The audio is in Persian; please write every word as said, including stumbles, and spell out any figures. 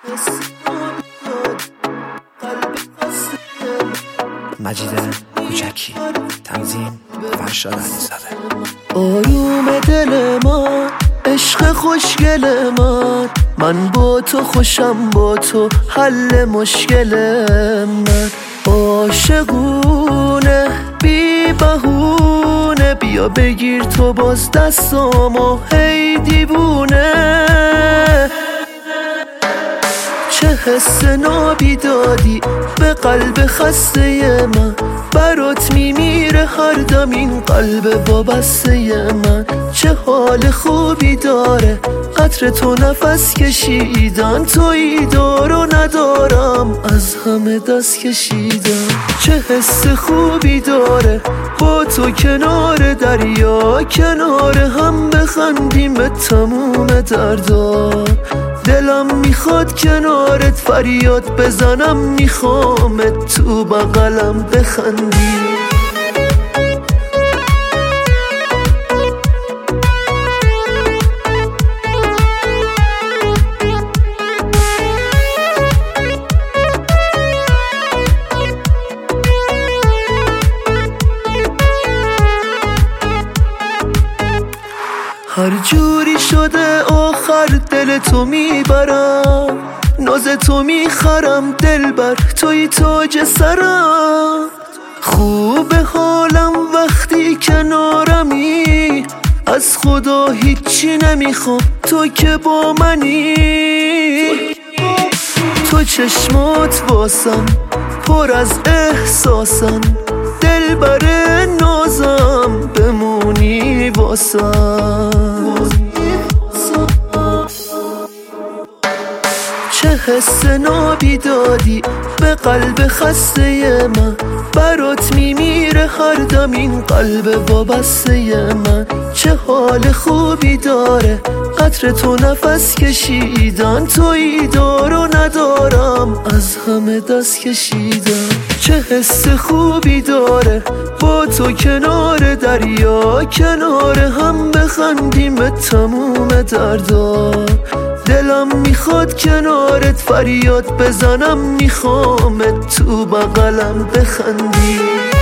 مجید کوچکی، تنظیم فرشاد علیزاده. آروم دل من، عشق خوشگل من، من با تو خوشم، با تو حل مشکل من. عاشقونه بی بهونه، بیا بگیر تو باز دستامو هی دیوونه. چه حس نابی دادی به قلب خسته من، برات میمیره هر دم این قلب وابسته من. چه حال خوبی داره عطر تو نفس کشیدن، تویی دار و ندارم از همه دست کشیدم. چه حس خوبی داره با تو کنار دریا، کنار هم بخندیم به تموم دردا. دلم میخواد کنارت فریاد بزنم، میخوامت تو بغلم بخندی. هر جوری شده آخر دل تو میبرم، ناز تو میخرم دلبر، توی تاج سرم. خوب حالم وقتی کنارمی، از خدا هیچی نمیخوام تو که با منی. تو چشمات واسم پر از احساسن، دلبر نازم بمونی واسم. چه حس نابی دادی به قلب خسته من، برات میمیره هر دم این قلب وابسته من. چه حال خوبی داره عطر تو نفس کشیدن، تویی دار و ندارم از همه دست کشیدم. چه حس خوبی داره با تو کنار دریا، کنار هم بخندیم به تموم دردا. دلم میخواد کنارت فریاد بزنم، میخوامت تو بغلم بخندی.